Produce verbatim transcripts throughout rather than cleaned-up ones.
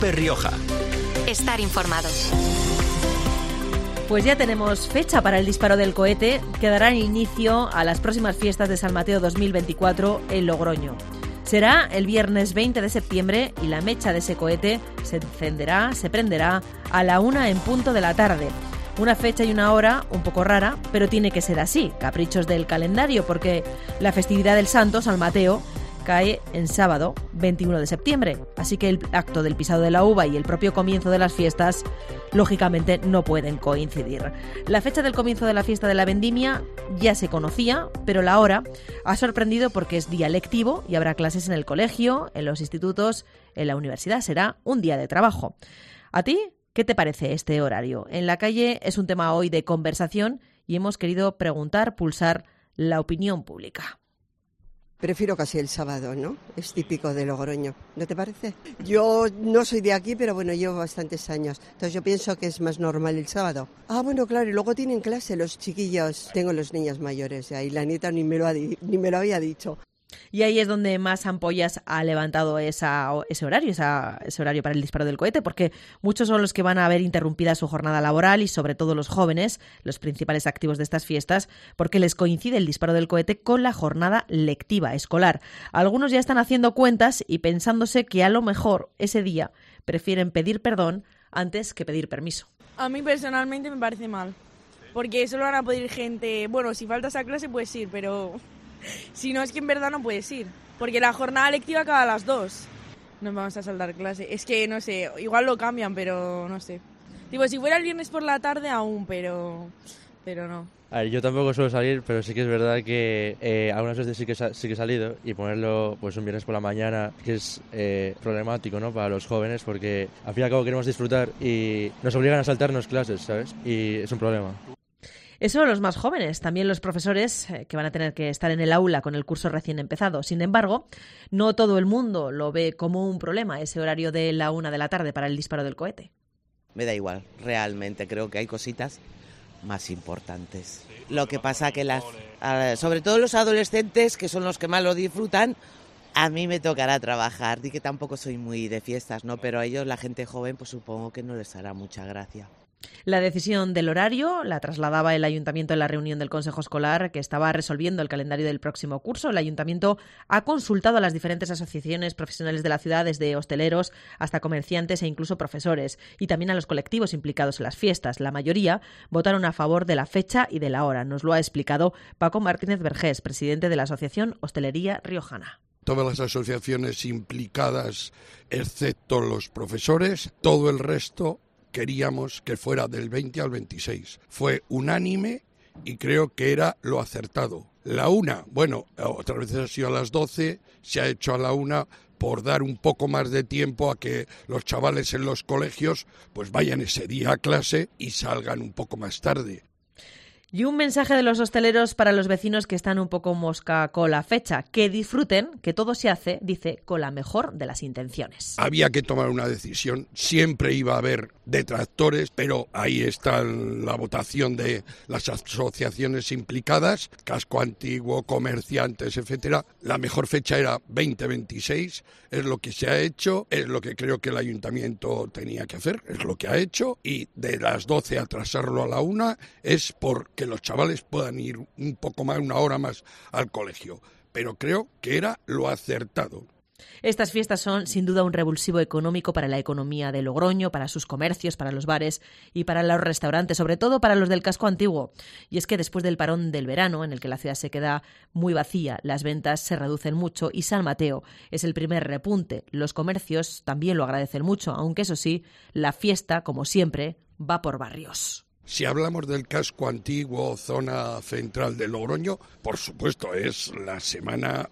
COPE Rioja. Estar informados. Pues ya tenemos fecha para el disparo del cohete que dará inicio a las próximas fiestas de San Mateo dos mil veinticuatro en Logroño. Será el viernes veinte de septiembre y la mecha de ese cohete se encenderá, se prenderá a la una en punto de la tarde. Una fecha y una hora un poco rara, pero tiene que ser así, caprichos del calendario, porque la festividad del Santo, San Mateo, cae en sábado veintiuno de septiembre, así que el acto del pisado de la uva y el propio comienzo de las fiestas lógicamente no pueden coincidir. La fecha del comienzo de la fiesta de la vendimia ya se conocía, pero la hora ha sorprendido porque es día lectivo y habrá clases en el colegio, en los institutos, en la universidad. Será un día de trabajo. ¿A ti qué te parece este horario? En la calle es un tema hoy de conversación y hemos querido preguntar, pulsar la opinión pública. Prefiero casi el sábado, ¿no? Es típico de Logroño, ¿no te parece? Yo no soy de aquí, pero bueno, llevo bastantes años. Entonces yo pienso que es más normal el sábado. Ah, bueno, claro, y luego tienen clase los chiquillos. Tengo los niños mayores, y ahí la nieta ni me lo, ha di- ni me lo había dicho. Y ahí es donde más ampollas ha levantado esa, ese horario, esa, ese horario para el disparo del cohete, porque muchos son los que van a ver interrumpida su jornada laboral y sobre todo los jóvenes, los principales activos de estas fiestas, porque les coincide el disparo del cohete con la jornada lectiva escolar. Algunos ya están haciendo cuentas y pensándose que a lo mejor ese día prefieren pedir perdón antes que pedir permiso. A mí personalmente me parece mal, porque solo van a poder ir gente, bueno, si faltas a clase puedes ir, pero si no es que en verdad no puedes ir, porque la jornada lectiva acaba a las dos. Nos vamos a saltar clase. Es que, no sé, igual lo cambian, pero no sé. Tipo, si fuera el viernes por la tarde aún, pero pero no. A ver, yo tampoco suelo salir, pero sí que es verdad que eh, algunas veces sí que, sa- sí que he salido y ponerlo pues un viernes por la mañana, que es eh, problemático, ¿no?, para los jóvenes, porque al fin y al cabo queremos disfrutar y nos obligan a saltarnos clases, ¿sabes? Y es un problema. Eso los más jóvenes, también los profesores eh, que van a tener que estar en el aula con el curso recién empezado. Sin embargo, no todo el mundo lo ve como un problema, ese horario de la una de la tarde para el disparo del cohete. Me da igual, realmente creo que hay cositas más importantes. Lo que pasa que las, a- sobre todo los adolescentes, que son los que más lo disfrutan, a mí me tocará trabajar. Di que tampoco soy muy de fiestas, ¿no? Pero a ellos, la gente joven, pues supongo que no les hará mucha gracia. La decisión del horario la trasladaba el Ayuntamiento en la reunión del Consejo Escolar que estaba resolviendo el calendario del próximo curso. El Ayuntamiento ha consultado a las diferentes asociaciones profesionales de la ciudad, desde hosteleros hasta comerciantes e incluso profesores, y también a los colectivos implicados en las fiestas. La mayoría votaron a favor de la fecha y de la hora. Nos lo ha explicado Paco Martínez Vergés, presidente de la Asociación Hostelería Riojana. Todas las asociaciones implicadas, excepto los profesores, todo el resto queríamos que fuera del veinte al veintiséis. Fue unánime y creo que era lo acertado. La una, bueno, otras veces ha sido a las doce, se ha hecho a la una por dar un poco más de tiempo a que los chavales en los colegios pues vayan ese día a clase y salgan un poco más tarde. Y un mensaje de los hosteleros para los vecinos que están un poco mosca con la fecha. Que disfruten, que todo se hace, dice, con la mejor de las intenciones. Había que tomar una decisión, siempre iba a haber detractores, pero ahí está la votación de las asociaciones implicadas, casco antiguo, comerciantes, etcétera. La mejor fecha era veinte veintiséis, es lo que se ha hecho, es lo que creo que el ayuntamiento tenía que hacer, es lo que ha hecho, y de las doce atrasarlo a la una es porque que los chavales puedan ir un poco más, una hora más al colegio. Pero creo que era lo acertado. Estas fiestas son sin duda un revulsivo económico para la economía de Logroño, para sus comercios, para los bares y para los restaurantes, sobre todo para los del casco antiguo. Y es que después del parón del verano, en el que la ciudad se queda muy vacía, las ventas se reducen mucho y San Mateo es el primer repunte. Los comercios también lo agradecen mucho, aunque eso sí, la fiesta, como siempre, va por barrios. Si hablamos del casco antiguo, zona central de Logroño, por supuesto es la semana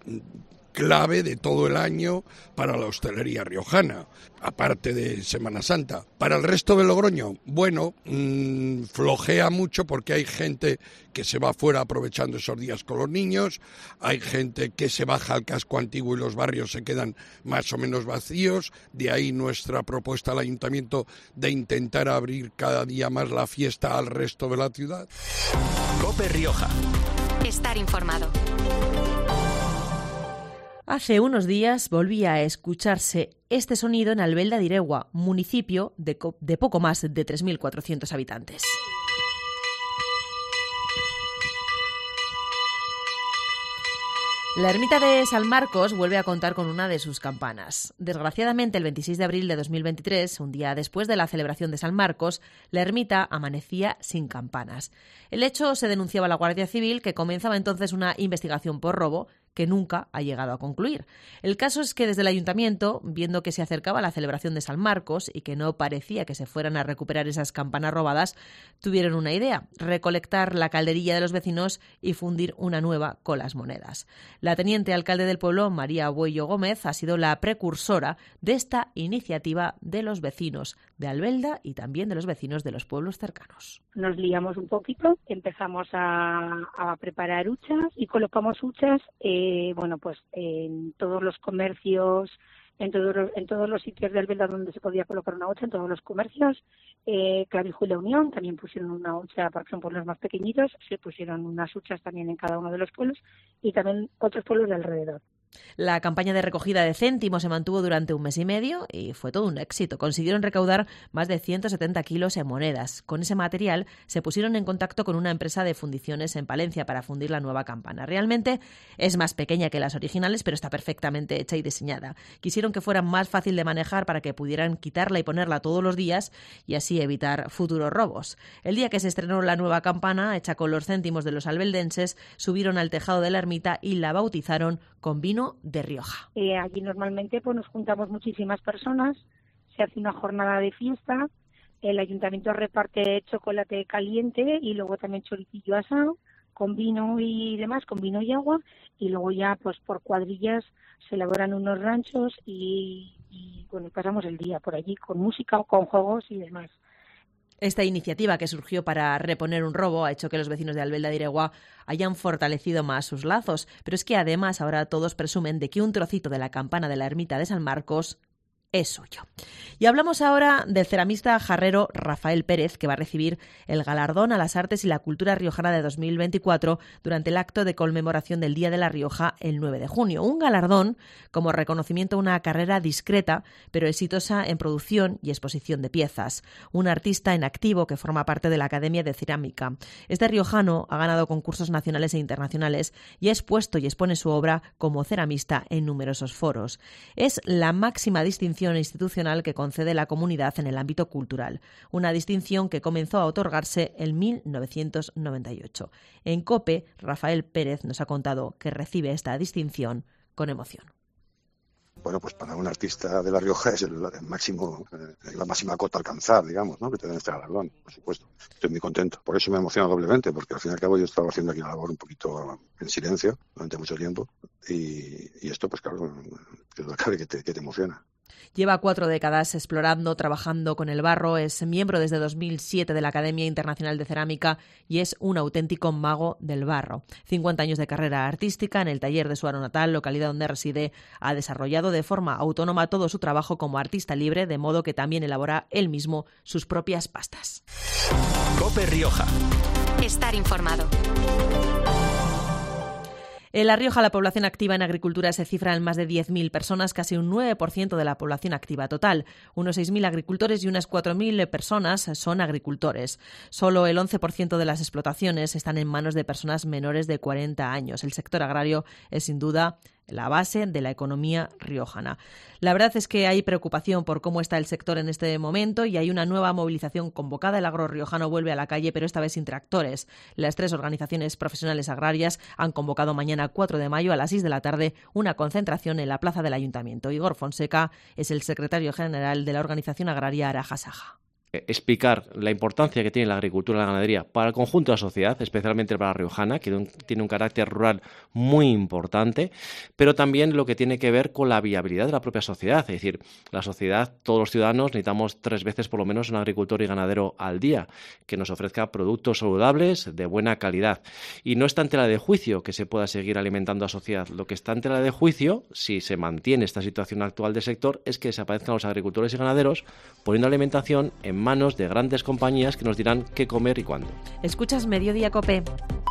clave de todo el año para la hostelería riojana, aparte de Semana Santa. Para el resto de Logroño, bueno, mmm, flojea mucho porque hay gente que se va fuera aprovechando esos días con los niños, hay gente que se baja al casco antiguo y los barrios se quedan más o menos vacíos, de ahí nuestra propuesta al ayuntamiento de intentar abrir cada día más la fiesta al resto de la ciudad. COPE Rioja. Estar informado. Hace unos días volvía a escucharse este sonido en Albelda de Iregua, municipio de, de poco más de tres mil cuatrocientos habitantes. La ermita de San Marcos vuelve a contar con una de sus campanas. Desgraciadamente, el veintiséis de abril de dos mil veintitrés, un día después de la celebración de San Marcos, la ermita amanecía sin campanas. El hecho se denunciaba a la Guardia Civil, que comenzaba entonces una investigación por robo que nunca ha llegado a concluir. El caso es que desde el ayuntamiento, viendo que se acercaba la celebración de San Marcos y que no parecía que se fueran a recuperar esas campanas robadas, tuvieron una idea: recolectar la calderilla de los vecinos y fundir una nueva con las monedas. La teniente alcalde del pueblo, María Buello Gómez, ha sido la precursora de esta iniciativa de los vecinos de Albelda y también de los vecinos de los pueblos cercanos. Nos liamos un poquito, empezamos a, a preparar huchas y colocamos huchas eh, bueno, pues en todos los comercios, en todos los, en todos los sitios de Albelda donde se podía colocar una hucha, en todos los comercios. eh, Clavijo y La Unión también pusieron una hucha, porque son pueblos más pequeñitos, se pusieron unas huchas también en cada uno de los pueblos y también otros pueblos de alrededor. La campaña de recogida de céntimos se mantuvo durante un mes y medio y fue todo un éxito. Consiguieron recaudar más de ciento setenta kilos en monedas. Con ese material se pusieron en contacto con una empresa de fundiciones en Palencia para fundir la nueva campana. Realmente es más pequeña que las originales, pero está perfectamente hecha y diseñada. Quisieron que fuera más fácil de manejar para que pudieran quitarla y ponerla todos los días y así evitar futuros robos. El día que se estrenó la nueva campana, hecha con los céntimos de los albeldenses, subieron al tejado de la ermita y la bautizaron con vino de Rioja. Eh, allí normalmente pues nos juntamos muchísimas personas, se hace una jornada de fiesta, el ayuntamiento reparte chocolate caliente y luego también choricillo asado con vino y demás, con vino y agua, y luego ya pues por cuadrillas se elaboran unos ranchos y, y bueno, pasamos el día por allí con música, con juegos y demás. Esta iniciativa, que surgió para reponer un robo, ha hecho que los vecinos de Albelda de Iregua hayan fortalecido más sus lazos, pero es que además ahora todos presumen de que un trocito de la campana de la ermita de San Marcos es suyo. Y hablamos ahora del ceramista jarrero Rafael Pérez, que va a recibir el galardón a las artes y la cultura riojana de dos mil veinticuatro durante el acto de conmemoración del Día de la Rioja el nueve de junio. Un galardón como reconocimiento a una carrera discreta pero exitosa en producción y exposición de piezas. Un artista en activo que forma parte de la Academia de Cerámica. Este riojano ha ganado concursos nacionales e internacionales y ha expuesto y expone su obra como ceramista en numerosos foros. Es la máxima distinción institucional que concede la comunidad en el ámbito cultural, una distinción que comenzó a otorgarse en mil novecientos noventa y ocho. En COPE, Rafael Pérez nos ha contado que recibe esta distinción con emoción. Bueno, pues para un artista de La Rioja es el, el máximo, eh, la máxima cota a alcanzar, digamos, ¿no? Que te den este galardón, por supuesto. Estoy muy contento. Por eso me emociona doblemente, porque al fin y al cabo yo estaba haciendo aquí una labor un poquito en silencio durante mucho tiempo y, y esto, pues claro, que duda cabe que te, que te emociona. Lleva cuatro décadas explorando, trabajando con el barro, es miembro desde dos mil siete de la Academia Internacional de Cerámica y es un auténtico mago del barro. cincuenta años de carrera artística en el taller de su Aro natal, localidad donde reside, ha desarrollado de forma autónoma todo su trabajo como artista libre, de modo que también elabora él mismo sus propias pastas. COPE Rioja. Estar informado. En La Rioja, la población activa en agricultura se cifra en más de diez mil personas, casi un nueve por ciento de la población activa total. Unos seis mil agricultores y unas cuatro mil personas son agricultores. Solo el once por ciento de las explotaciones están en manos de personas menores de cuarenta años. El sector agrario es, sin duda, la base de la economía riojana. La verdad es que hay preocupación por cómo está el sector en este momento y hay una nueva movilización convocada. El agro riojano vuelve a la calle, pero esta vez sin tractores. Las tres organizaciones profesionales agrarias han convocado mañana cuatro de mayo a las seis de la tarde una concentración en la plaza del Ayuntamiento. Igor Fonseca es el secretario general de la organización agraria Araja Saja. Explicar la importancia que tiene la agricultura y la ganadería para el conjunto de la sociedad, especialmente para la riojana, que tiene un carácter rural muy importante, pero también lo que tiene que ver con la viabilidad de la propia sociedad. Es decir, la sociedad, todos los ciudadanos necesitamos tres veces por lo menos un agricultor y ganadero al día, que nos ofrezca productos saludables de buena calidad. Y no está en tela de juicio que se pueda seguir alimentando a la sociedad. Lo que está en tela de juicio, si se mantiene esta situación actual del sector, es que desaparezcan los agricultores y ganaderos poniendo alimentación en manos de grandes compañías que nos dirán qué comer y cuándo. Escuchas Mediodía COPE.